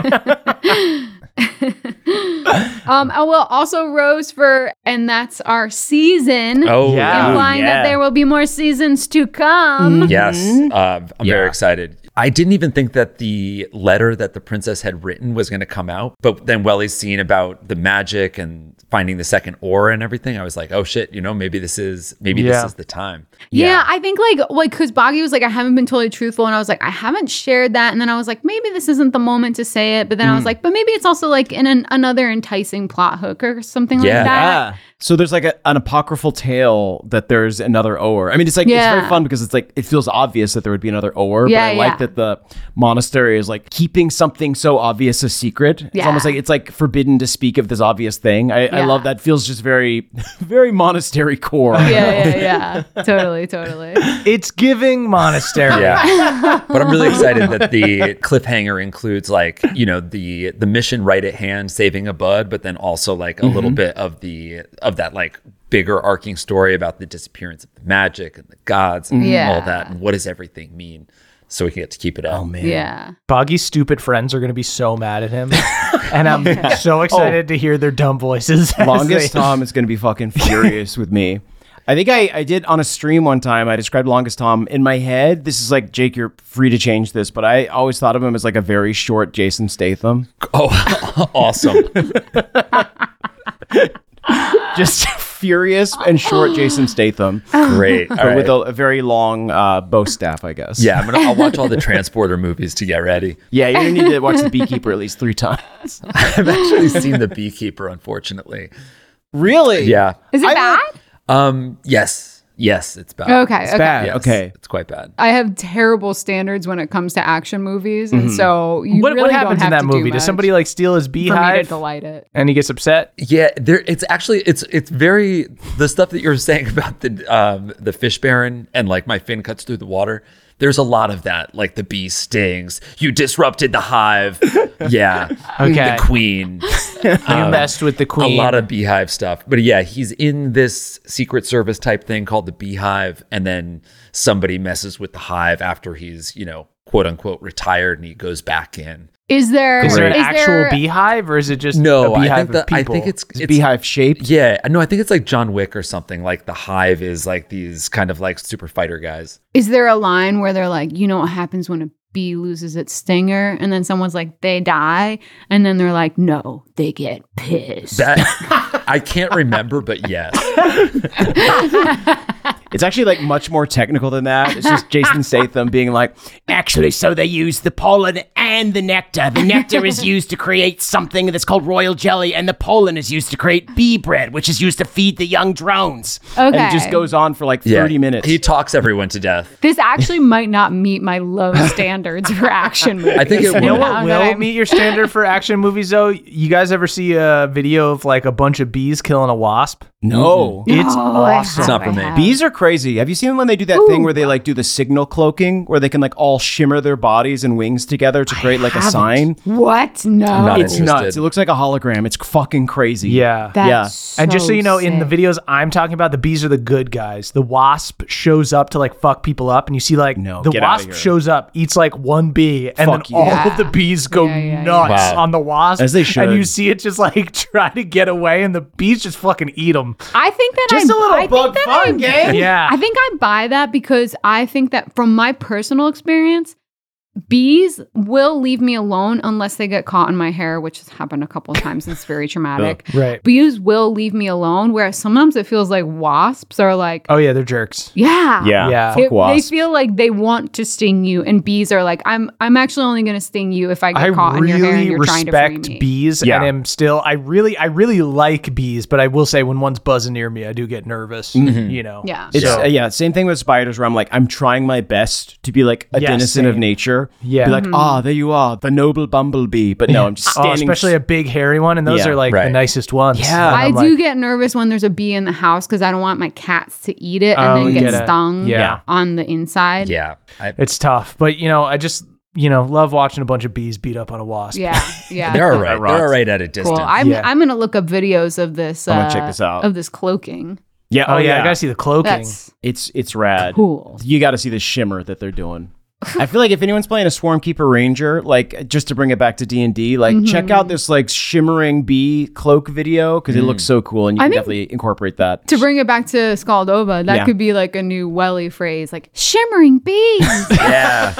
Well, also Rose for, and that's our season. Oh, Yeah. Implying yeah. that there will be more seasons to come. Yes, I'm Yeah. very excited. I didn't even think that the letter that the princess had written was going to come out. But then Welly's scene about the magic and finding the second ore and everything, I was like, oh shit, maybe this is the time. Yeah, I think like because Boggy was like, I haven't been totally truthful, and I was like, I haven't shared that, and then I was like, maybe this isn't the moment to say it, but then I was like, but maybe it's also like in another enticing plot hook or something Yeah. like that. So there's like an apocryphal tale that there's another Oer. I mean, it's like it's Yeah. very fun because it's like it feels obvious that there would be another Oer, Yeah, but I like yeah. that the monastery is like keeping something so obvious a secret. It's Yeah. almost like it's like forbidden to speak of this obvious thing. I Yeah. love that. Feels just very, very monastery core. Yeah. Totally. It's giving monastery. Yeah. But I'm really excited that the cliffhanger includes like, the mission right at hand, saving a bud, but then also like a little bit of that like bigger arcing story about the disappearance of the magic and the gods and Yeah. all that. And what does everything mean? So we can get to keep it up. Oh man. Yeah. Boggy's stupid friends are going to be so mad at him. And I'm so excited to hear their dumb voices. as Longest they- Tom is going to be fucking furious with me. I think I did on a stream one time. I described Longest Tom in my head. This is like, Jake, you're free to change this, but I always thought of him as like a very short Jason Statham. Oh, awesome. Just furious and short Jason Statham, Great. All but right. with a very long bow staff, I guess. Yeah, I'll watch all the Transporter movies to get ready. Yeah, you're going to need to watch The Beekeeper at least 3 times. I've actually seen The Beekeeper, unfortunately. Really? Yeah. Is it bad? Yes, it's bad. Okay. It's bad. Yes, Okay. It's quite bad. I have terrible standards when it comes to action movies, and so you What really happens don't in have that to do movie? Does much somebody like steal his for me to beehive delight it? and he gets upset? Yeah, it's actually it's very the stuff that you're saying about the fish baron and like my fin cuts through the water. There's a lot of that, like the bee stings. You disrupted the hive. Yeah. Okay. The queen. You messed with the queen. A lot of beehive stuff. But yeah, he's in this Secret Service type thing called the Beehive, and then somebody messes with the hive after he's, quote unquote retired, and he goes back in. Is there Is there an is actual there- beehive, or is it just No, a I beehive think of people? it's Beehive shaped. Yeah, no, I think it's like John Wick or something. Like the hive is like these kind of like super fighter guys. Is there a line where they're like, you know what happens when a bee loses its stinger, and then someone's like, they die, and then they're like, no, they get pissed. That I can't remember, but yes. It's actually like much more technical than that. It's just Jason Statham being like, actually, so they use the pollen and the nectar. The nectar is used to create something that's called royal jelly, and the pollen is used to create bee bread, which is used to feed the young drones. And it just goes on for like 30 minutes. He talks everyone to death. This actually might not meet my low standards for action movies. I think it You know will. what will meet your standard for action movies though? You guys ever see a video of like a bunch of bees killing a wasp? No. It's I awesome. It's not for me. have. Bees are crazy. Have you seen when they do that thing where they like do the signal cloaking, where they can like all shimmer their bodies and wings together to create like a sign? What? No. not It's interested. nuts. It looks like a hologram. It's fucking crazy. Yeah. That's And just so you know, in the sick. videos I'm talking about, the bees are the good guys. The wasp shows up to like fuck people up, and you see like No, the get outta wasp here. shows up, eats like one bee, and Fuck then you. all of the bees go Yeah. nuts Wow. on the wasp. As they should. And you see it just like try to get away, and the bees just fucking eat them. I think that Just I, a little I think bug that fun, I, gang. Yeah. I think I buy that because I think that from my personal experience, bees will leave me alone unless they get caught in my hair, which has happened a couple of times and it's very traumatic. Right. Bees will leave me alone, whereas sometimes it feels like wasps are like, Oh yeah, they're jerks. yeah. Yeah. Fuck They wasps. feel like they want to sting you, and bees are like, I'm actually only going to sting you if I get I caught in your hair and really you're trying to free respect me. bees, Yeah. and am still. I really like bees, but I will say when one's buzzing near me, I do get nervous. Mm-hmm. You know. Yeah. It's So- yeah, same thing with spiders where I'm like, I'm trying my best to be like a Yeah, denizen of same. nature. Yeah. Be like, there you are, the noble bumblebee. But no, I'm just Oh, standing. especially a big hairy one, and those Yeah, are like the right. nicest ones. Yeah. And I I'm do like, get nervous when there's a bee in the house because I don't want my cats to eat it Oh, and then you get get it. stung Yeah. on the inside. Yeah. It's tough, but I just love watching a bunch of bees beat up on a wasp. Yeah, yeah. They're all right. rocks. They're all right at a distance. Cool. I'm Yeah. gonna look up videos of this. I'm gonna check this out. Of this cloaking. yeah, Oh yeah, I gotta see the cloaking. That's It's rad. cool. You got to see the shimmer that they're doing. I feel like if anyone's playing a Swarmkeeper Ranger, like just to bring it back to D&D, like Mm-hmm. check out this like shimmering bee cloak video because it looks so cool and you can think- definitely incorporate that. To bring it back to Skaldova, that Yeah. could be like a new Welly phrase, like shimmering bees, Yeah.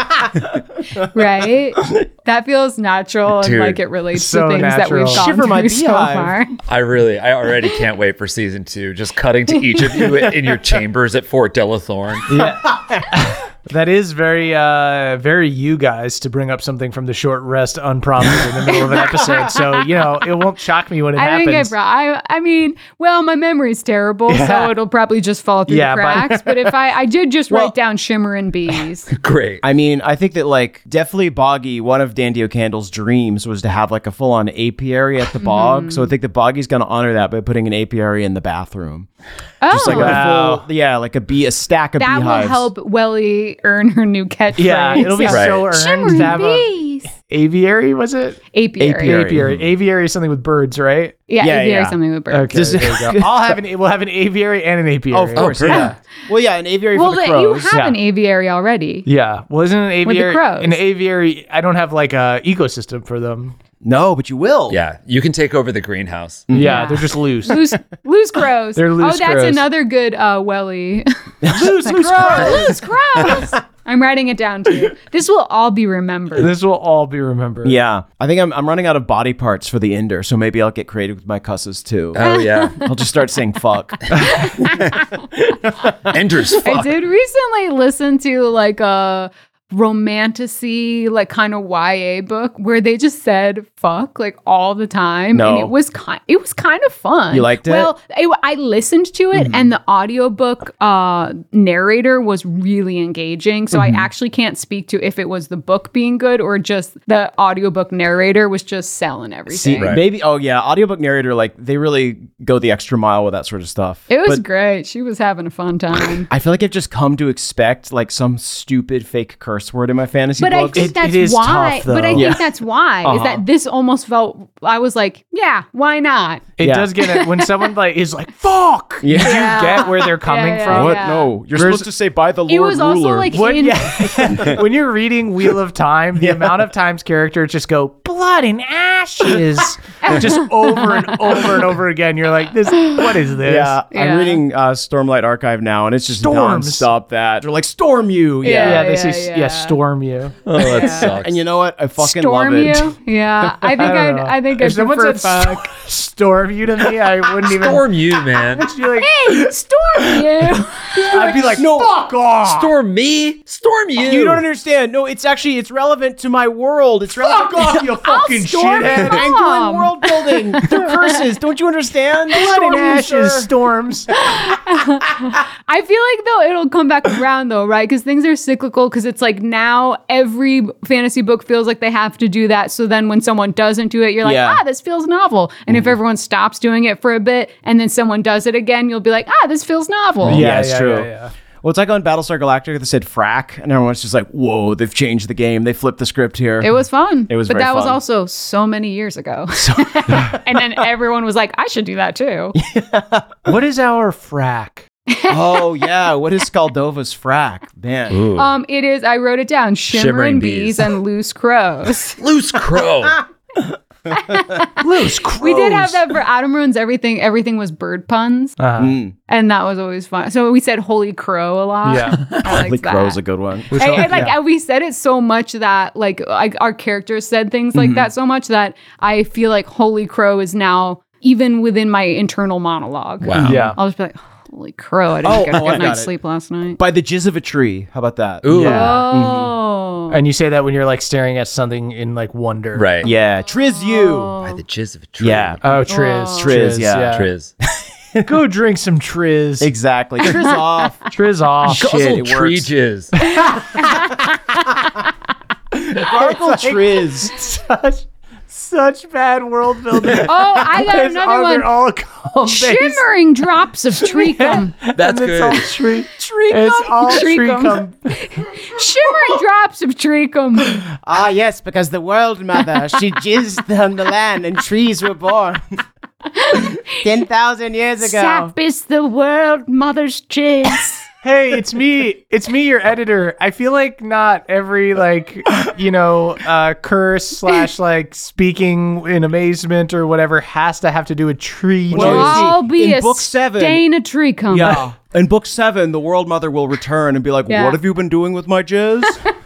right? That feels natural and Dude, like it relates so to things that we've natural. gone Shiver my through so beehive. far. I already can't wait for season 2. Just cutting to each of you in your chambers at Fort Delathorn. That is very, very you guys to bring up something from the short rest unprompted in the middle of an episode. So it won't shock me when it I happens. think I mean, well, my memory's terrible, so it'll probably just fall through Yeah, the but- cracks. But if I did just Well- write down shimmering bees. Great. I mean, I think that like definitely Boggy, one of Dandy O'Candle's dreams was to have like a full on apiary at the bog. So I think that Boggy's going to honor that by putting an apiary in the bathroom. Oh, Just like Wow. a full, like a stack of that beehives. will help Welly earn her new catchphrase. Yeah, it'll be Right. so earned shimmering to have a bees. aviary. Was it Apiary. apiary? Aviary is something with birds, right? Yeah, Yeah, apiary yeah. something with birds. Okay, Just- there you go. We'll have an aviary and an apiary. Oh, of course. Yeah. Well, yeah, an aviary Well, for the you crows. have Yeah. an aviary already. Yeah. Well, isn't an With the aviary crows. an aviary? I don't have like a ecosystem for them. No, but you will. Yeah. You can take over the greenhouse. Yeah, they're just loose. Loose crows. They're loose Oh, that's crows. another good Welly. loose crows. Loose crows. I'm writing it down too. This will all be remembered. This will all be remembered. Yeah. I think I'm running out of body parts for the Ender, so maybe I'll get creative with my cusses too. Oh, yeah. I'll just start saying fuck. Ender's I fuck. did recently listen to like a romantasy, like kind of YA book where they just said fuck like all the time. No. And it was kind of fun. You liked it? Well, I listened to it and the audiobook narrator was really engaging. So I actually can't speak to if it was the book being good or just the audiobook narrator was just selling everything. See, Right. maybe. Oh yeah, audiobook narrator. Like they really go the extra mile with that sort of stuff. It was But great. She was having a fun time. I feel like I've just come to expect like some stupid fake curse word in my fantasy But I books. think It that's is why. tough, But I though. think Yeah. that's why is that this almost felt. I was like, yeah, why not? It Yeah. does get it when someone like is like fuck. Yeah. You get where they're coming Yeah, from. yeah. what? No, you're supposed to say by the Lord It was also ruler. like What, in, yeah. When you're reading Wheel of Time, the amount of times characters just go blood and ashes. just over and over and over again. You're like, what is this? Yeah, Yeah. I'm reading Stormlight Archive now, and it's just Storms. nonstop that. They're like, storm you. Yeah, they Yeah, say, yeah. storm you. Oh, that sucks. And you know what? I fucking Storm love it. you? Yeah. I think don't know. I think If I someone prefer said fuck. storm you to me, I wouldn't even. Storm you, man. I'd be like, Hey, storm you. I'd be like, no, fuck off. Storm me? Storm you. You don't understand. No, it's relevant to my world. It's relevant. Fuck off, you fucking storm shithead. you. I'm doing world building. They're curses. Don't you understand? Blood and Storm you, ashes, sir. storms. I feel like though it'll come back around though, right? Because things are cyclical. Because it's like now every fantasy book feels like they have to do that. So then when someone doesn't do it, you're like, Yeah. this feels novel. And if everyone stops doing it for a bit and then someone does it again, you'll be like, this feels novel. Yeah, it's true. Yeah. Well, it's like on Battlestar Galactica that said frack, and everyone's just like, whoa, they've changed the game. They flipped the script here. It was fun. It was but very that was fun. also so many years ago. And then everyone was like, I should do that too. What is our frack? Oh, yeah. What is Skaldova's frack? Man. It is, I wrote it down, shimmering bees and loose crows. Loose crow. Loose crows. We did have that for Adam Ruins Everything. Everything was bird puns. And that was always fun. So we said holy crow a lot. Yeah. I liked Holy that. Crow's a good one. And we said it so much that like our characters said things like that so much that I feel like holy crow is now even within my internal monologue. Wow. Yeah. I'll just be like, holy crow, I didn't get a I good got night's it. sleep last night. By the jizz of a tree. How about that? Ooh. Yeah. Oh. And you say that when you're like staring at something in like wonder. Right. Yeah. Triz you. By the jizz of a tree. Yeah. Oh, Triz. Oh. Triz, yeah. Triz. Go drink some Triz. Exactly. Triz off. Triz off. Shit, Guzzle it tree works. jizz. Gargle Triz. Such bad world building. Oh, I got another They're one. all called Shimmering drops of treacum. That's It's all good. tree. It's all Treacum. treacum. Shimmering drops of treacum. Ah, yes, because the world mother, she jizzed on the land and trees were born. 10,000 years ago. Sap is the world mother's jizz. Hey, it's me. It's me, your editor. I feel like not every curse / like speaking in amazement or whatever has to have to do with tree. We'll you see, all be in a book 7 stain of treacum. Yeah. In book 7, the world mother will return and be like, Yeah. what have you been doing with my jizz?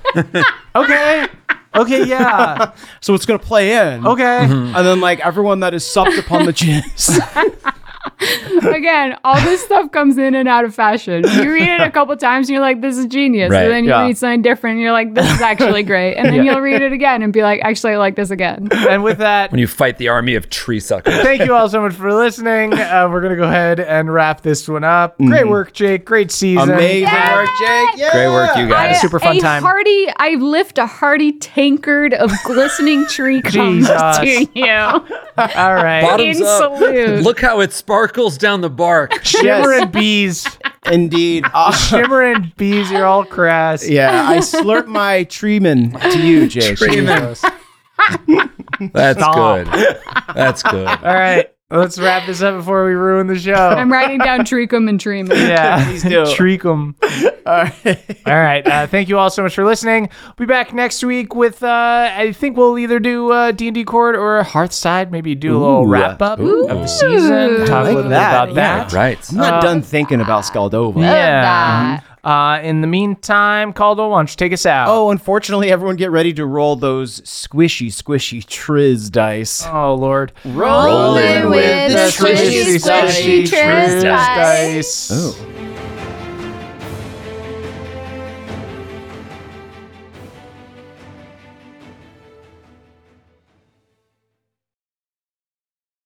Okay, yeah. So it's going to play in. Okay. And then, like, everyone that is supped upon the jizz. Again, all this stuff comes in and out of fashion. You read it a couple times and you're like, this is genius. Right. And then you Yeah. read something different and you're like, this is actually great. And then you'll read it again and be like, actually, I like this again. And with that, When you fight the army of tree suckers. thank you all so much for listening. We're going to go ahead and wrap this one up. Great work, Jake. Great season. Amazing work, Jake. Yeah. Great work, you guys. Super fun time. I lift a hearty tankard of glistening tree comes Jesus. to you. All right. Bottoms In up. salute. Look how it sparkles down the bark. Shimmer and bees. Indeed. Shimmer and bees, you're all crass. Yeah, I slurp my treeman to you, Jake. Treeman. That's Stop. good. That's good. All right. Let's wrap this up before we ruin the show. I'm writing down treacum and treeman. Yeah, Please do. Treak 'em. All right. All right. Thank you all so much for listening. We'll be back next week with, I think we'll either do D&D Court or Hearthside. Maybe do a little wrap up of the season. Talk a like little bit that, about yeah. that. Right. I'm not done thinking about Skaldova. Yeah. that. In the meantime, Caldo, why don't you take us out? Oh, unfortunately, everyone get ready to roll those squishy Triz dice. Oh, Lord. Rolling with the squishy, squishy Triz dice. dice. Oh.